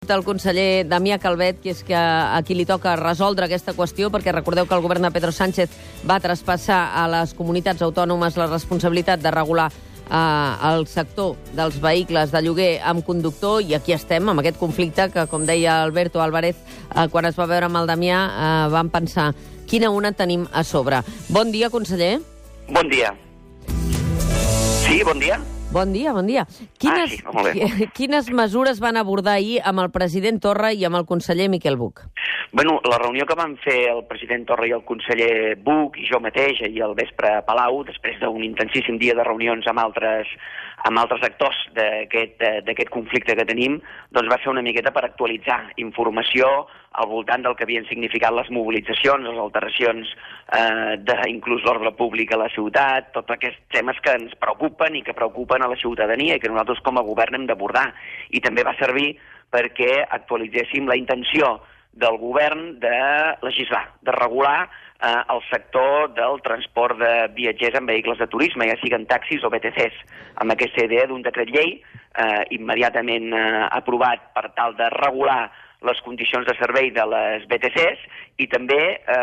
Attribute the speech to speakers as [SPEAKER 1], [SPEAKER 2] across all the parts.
[SPEAKER 1] tingut el conseller Damià Calvet, que és que a qui li toca resoldre aquesta qüestió, perquè recordeu que el govern de Pedro Sánchez va traspassar a les comunitats autònomes la responsabilitat de regular el sector dels vehicles de lloguer amb conductor, i aquí estem, amb aquest conflicte que, com deia Alberto Álvarez, quan es va veure amb el Damià, vam pensar quina una tenim a sobre. Bon dia, conseller.
[SPEAKER 2] Bon dia. Sí, bon dia.
[SPEAKER 1] Bon dia, bon dia. Quines mesures van abordar ahir amb el president Torra i amb el conseller Miquel Buch?
[SPEAKER 2] Bueno, la reunió que van fer el president Torra i el conseller Buch i jo mateix ahir al vespre a Palau, després d'un intensíssim dia de reunions amb altres actors d'aquest conflicte que tenim, doncs va ser una miqueta per actualitzar informació al voltant del que havien significat les mobilitzacions, les alteracions inclús l'ordre públic a la ciutat, tots aquests temes que ens preocupen i que preocupen a la ciutadania i que nosaltres com a govern hem d'abordar. I també va servir perquè actualitzéssim la intenció del govern de legislar, de regular el sector del transport de viatgers en vehicles de turisme, ja siguin taxis o BTCs, amb aquesta idea d'un decret llei immediatament aprovat per tal de regular les condicions de servei de les BTCs i també,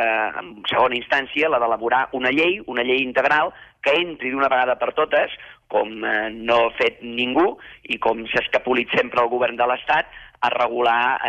[SPEAKER 2] en segona instància, la d'elaborar una llei integral que entri d'una vegada per totes, com no ha fet ningú i com s'ha escapolit sempre el govern de l'Estat, a regular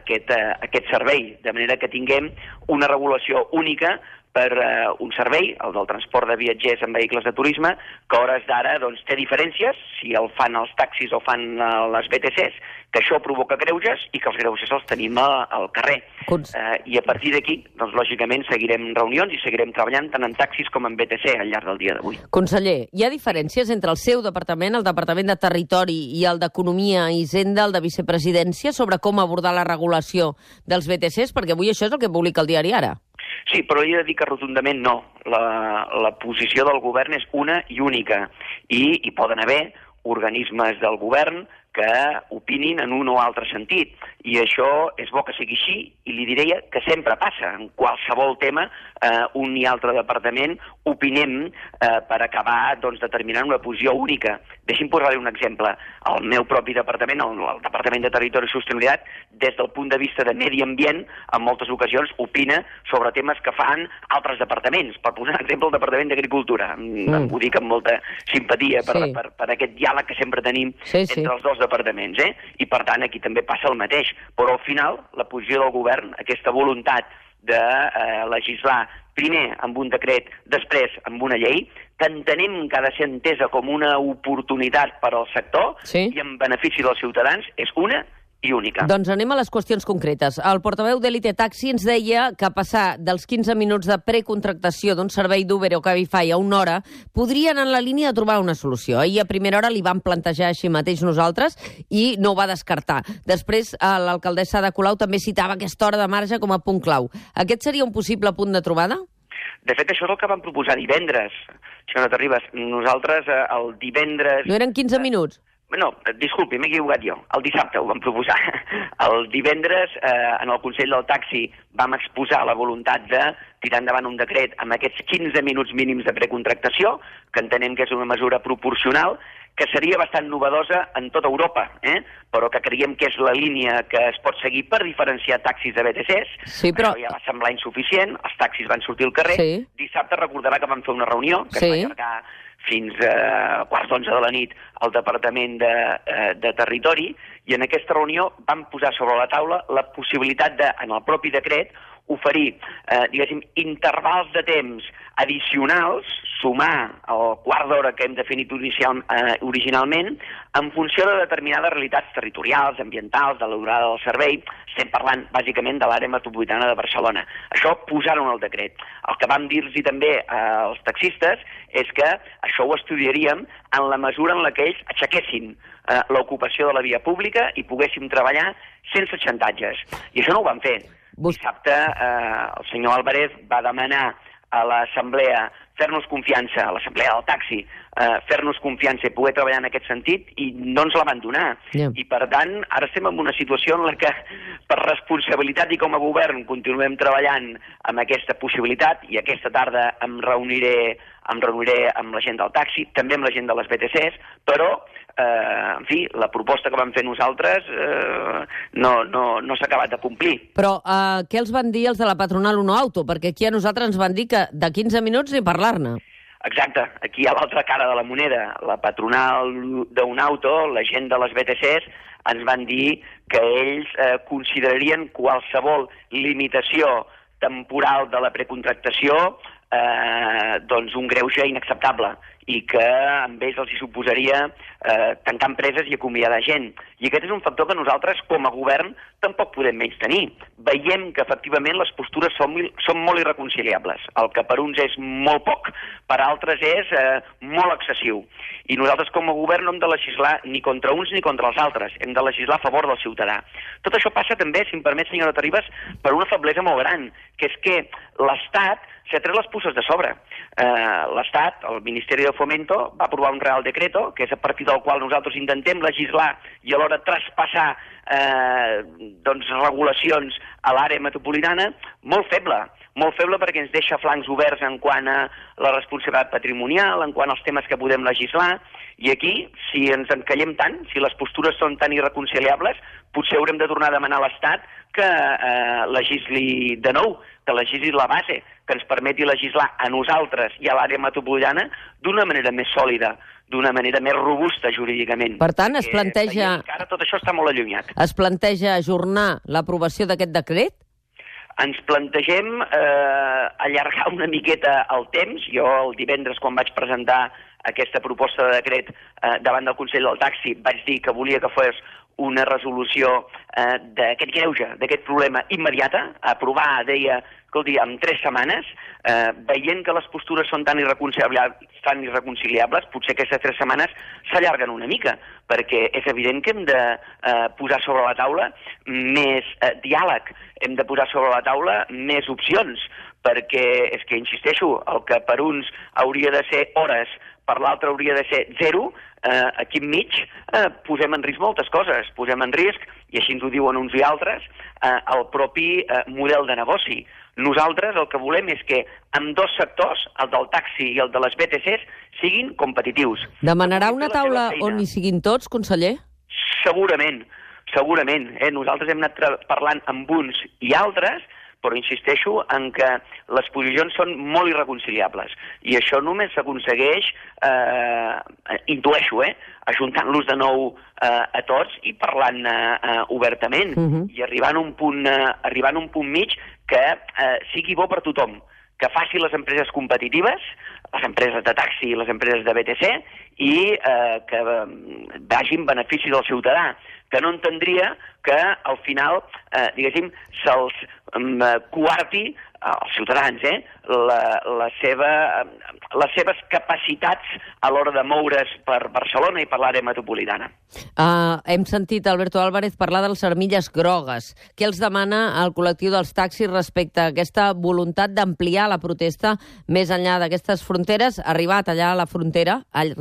[SPEAKER 2] aquest servei, de manera que tinguem una regulació única per un servei, el del transport de viatgers en vehicles de turisme, que a hores d'ara té diferències, si el fan els taxis o fan les BTCs, que això provoca greuges i que els greuges els tenim al carrer. I a partir d'aquí, doncs, lògicament, seguirem reunions i seguirem treballant tant en taxis com en BTC al llarg del dia d'avui.
[SPEAKER 1] Conseller, hi ha diferències entre el seu departament, el Departament de Territori i el d'Economia i Hisenda, el de Vicepresidència, sobre com abordar la regulació dels BTCs? Perquè avui això és el que publica el diari Ara.
[SPEAKER 2] Sí, però he de dir que rotundament no. La posició del govern és una i única. I hi poden haver organismes del govern que opinin en un o altre sentit. I això és bo que sigui així, i li diria que sempre passa. En qualsevol tema, un i altre departament opinem per acabar determinant una posició única. Deixi'm posar-li un exemple. El meu propi departament, el Departament de Territori i Sostenibilitat, des del punt de vista de medi ambient, en moltes ocasions opina sobre temes que fan altres departaments. Per posar un exemple, el Departament d'Agricultura. Ho dic amb molta simpatia per aquest diàleg que sempre tenim entre els dos departaments. I per tant aquí també passa el mateix. Però al final la posició del govern, aquesta voluntat de legislar primer amb un decret, després amb una llei, que entenem que ha de ser entesa com una oportunitat per al sector i en benefici dels ciutadans, és una i única.
[SPEAKER 1] Doncs anem a les qüestions concretes. El portaveu d'Elite Taxi ens deia que passar dels 15 minuts de precontractació d'un servei d'Uber o Cabify a una hora podria anar en la línia de trobar una solució. Ahir a primera hora li vam plantejar així mateix nosaltres i no ho va descartar. Després l'alcaldessa de Colau també citava aquesta hora de marge com a punt clau. Aquest seria un possible punt de trobada?
[SPEAKER 2] De fet, això és el que vam proposar divendres. Senyora Terribas, nosaltres el divendres...
[SPEAKER 1] No eren 15 minuts?
[SPEAKER 2] No, disculpi, m'he equivocat jo. El dissabte ho vam proposar. El divendres, en el Consell del Taxi, vam exposar la voluntat de tirar endavant un decret amb aquests 15 minuts mínims de precontractació, que entenem que és una mesura proporcional, que seria bastant novedosa en tota Europa, però que creiem que és la línia que es pot seguir per diferenciar taxis de BTCs.
[SPEAKER 1] Sí, però...
[SPEAKER 2] Això ja va semblar insuficient, els taxis van sortir al carrer. Dissabte recordarà que vam fer una reunió que es va allargar fins a 11:15 de la nit al Departament de Territori, i en aquesta reunió vam posar sobre la taula la possibilitat de, en el propi decret, oferir, diguéssim, intervals de temps addicionals, sumar el quart d'hora que hem definit originalment, en funció de determinades realitats territorials, ambientals, de la durada del servei. Estem parlant, bàsicament, de l'àrea metropolitana de Barcelona. Això posar-ho en el decret. El que vam dir-los també als taxistes és que això ho estudiaríem en la mesura en la que ells aixequessin l'ocupació de la via pública i poguéssim treballar sense xantatges. I això no ho vam fer. Dissabte el senyor Álvarez va demanar a l'Assemblea fer-nos confiança a l'assemblea del taxi, fer-nos confiança i poder treballar en aquest sentit, i no ens la van donar. I per tant, ara estem en una situació en la que per responsabilitat i com a govern continuem treballant amb aquesta possibilitat, i aquesta tarda em reuniré amb la gent del taxi, també amb la gent de les BTCs, però en fi, la proposta que vam fer nosaltres no s'ha acabat de complir.
[SPEAKER 1] Però què els van dir els de la patronal Uno Auto? Perquè aquí a nosaltres ens van dir que de 15 minuts ni parlar-ne.
[SPEAKER 2] Exacte, aquí a l'altra cara de la moneda, la patronal d'Uno Auto, la gent de les BTCs, ens van dir que ells considerarien qualsevol limitació temporal de la precontractació doncs un greuge inacceptable, i que amb ells els hi suposaria tancar empreses i acomiadar gent. I aquest és un factor que nosaltres, com a govern, tampoc podem menystenir. Veiem que, efectivament, les postures són molt irreconciliables. El que per uns és molt poc, per altres és molt excessiu. I nosaltres, com a govern, no hem de legislar ni contra uns ni contra els altres. Hem de legislar a favor del ciutadà. Tot això passa també, si em permet, senyora Terribas, per una feblesa molt gran, que és que l'Estat s'ha tret les puces de sobre. L'Estat, el Ministeri de Fomento, va aprovar un Real Decreto, que és a partir del qual nosaltres intentem legislar i alhora traspassar regulacions a l'àrea metropolitana, molt feble perquè ens deixa flancs oberts en quant a la responsabilitat patrimonial, en quant als temes que podem legislar, i aquí, si ens encallem tant, si les postures són tan irreconciliables, potser haurem de tornar a demanar a l'Estat que legisli de nou, que legisli la base, que ens permeti legislar a nosaltres i a l'àrea metropolitana d'una manera més sòlida, d'una manera més robusta jurídicament.
[SPEAKER 1] Per tant, es planteja...
[SPEAKER 2] Ara tot això està molt allunyat.
[SPEAKER 1] Es planteja ajornar l'aprovació d'aquest decret?
[SPEAKER 2] Ens plantegem allargar una miqueta el temps. Jo el divendres, quan vaig presentar aquesta proposta de decret davant del Consell del Taxi, vaig dir que volia que fos una resolució d'aquest greuge, d'aquest problema immediata, a aprovar, deia, escolti, en 3 setmanes, veient que les postures són tan irreconciliables, potser aquestes 3 setmanes s'allarguen una mica, perquè és evident que hem de posar sobre la taula més diàleg, hem de posar sobre la taula més opcions, perquè és que, insisteixo, el que per uns hauria de ser hores, per l'altre hauria de ser 0, aquí enmig posem en risc moltes coses. Posem en risc, i així ens ho diuen uns i altres, el propi model de negoci. Nosaltres el que volem és que ambdós sectors, el del taxi i el de les BTCs, siguin competitius.
[SPEAKER 1] Demanarà una taula on hi siguin tots, conseller?
[SPEAKER 2] Segurament. Nosaltres hem anat parlant amb uns i altres, però insisteixo en que les posicions són molt irreconciliables. I això només s'aconsegueix, intueixo, ajuntant-los de nou a tots i parlant obertament, i arribant a un punt mig que sigui bo per tothom, que faci les empreses competitives, les empreses de taxi i les empreses de BTC, i que vagin beneficis al ciutadà, que no entendria que al final, diguéssim, se'ls coarti als ciutadans, les seves capacitats a l'hora de moure's per Barcelona i per l'àrea metropolitana.
[SPEAKER 1] Hem sentit Alberto Álvarez parlar de les armilles grogues. Què els demana el col·lectiu dels taxis respecte a aquesta voluntat d'ampliar la protesta més enllà d'aquestes fronteres, arribar a tallar la frontera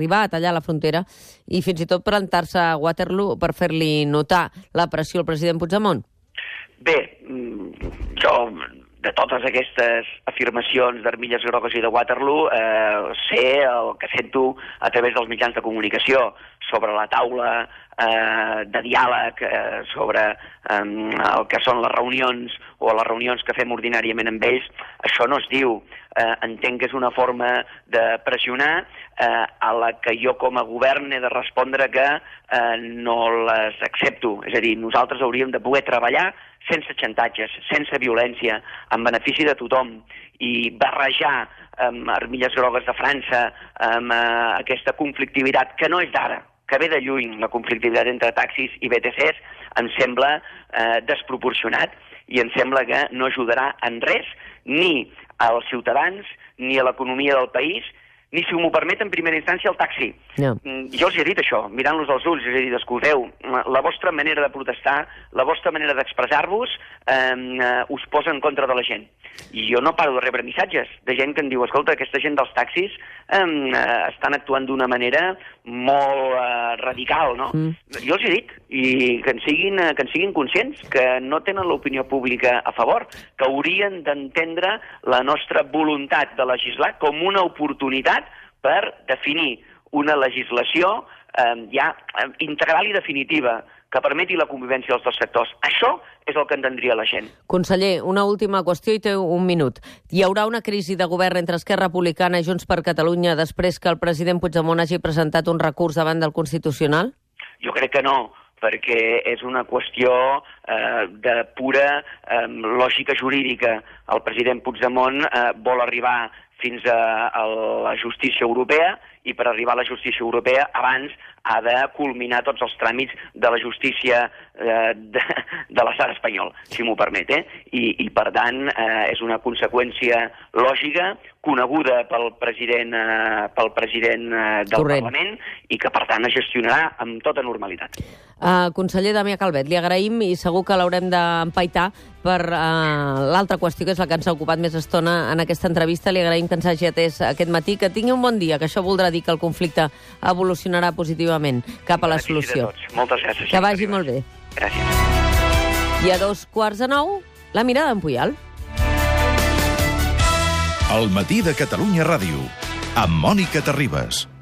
[SPEAKER 1] i fins i tot plantar-se a Waterloo per fer-li notar la pressió al president Puigdemont?
[SPEAKER 2] Bé, jo de totes aquestes afirmacions d'armilles grogues i de Waterloo sé el que sento a través dels mitjans de comunicació sobre la taula de diàleg, sobre el que són les reunions o les reunions que fem ordinàriament amb ells. Això no es diu. Entenc que és una forma de pressionar a la que jo com a govern he de respondre que no les accepto. És a dir, nosaltres hauríem de poder treballar sense xantatges, sense violència, en benefici de tothom, i barrejar armilles grogues de França amb aquesta conflictivitat que no és d'ara, que ve de lluny, la conflictivitat entre taxis i BTCs, em sembla desproporcionat i em sembla que no ajudarà en res ni als ciutadans ni a l'economia del país, ni si m'ho permet en primera instància el taxi.
[SPEAKER 1] No.
[SPEAKER 2] Jo els he dit això, mirant-los als ulls, els he dit, escolteu, la vostra manera de protestar, la vostra manera d'expressar-vos us posa en contra de la gent. I jo no paro de rebre missatges de gent que em diu, escolta, aquesta gent dels taxis estan actuant d'una manera molt radical, no? Jo els he dit, i que en siguin conscients, que no tenen l'opinió pública a favor, que haurien d'entendre la nostra voluntat de legislar com una oportunitat per definir una legislació ja integral i definitiva que permeti la convivència dels dos sectors. Això és el que entendria la gent.
[SPEAKER 1] Conseller, una última qüestió i té un minut. Hi haurà una crisi de govern entre Esquerra Republicana i Junts per Catalunya després que el president Puigdemont hagi presentat un recurs davant del Constitucional?
[SPEAKER 2] Jo crec que no, perquè és una qüestió de pura lògica jurídica. El president Puigdemont vol arribar fins a la justícia europea i per arribar a la justícia europea abans ha de culminar tots els tràmits de la justícia de l'estat espanyol, si m'ho permet. I per tant és una conseqüència lògica, coneguda pel president del Parlament i que per tant es gestionarà amb tota normalitat.
[SPEAKER 1] Conseller Damià Calvet, li agraïm i segur que l'haurem d'empaitar per l'altra qüestió, que és la que ens ha ocupat més estona en aquesta entrevista. Li agraïm que ens hagi atès aquest matí. Que tingui un bon dia, que això voldrà dir que el conflicte evolucionarà positivament cap a la solució.
[SPEAKER 2] Moltes gràcies.
[SPEAKER 1] Que vagi molt bé.
[SPEAKER 2] Gràcies.
[SPEAKER 1] I a 2:15, la mirada d'en Puyal.
[SPEAKER 3] El matí de Catalunya Ràdio, amb Mònica Terribas.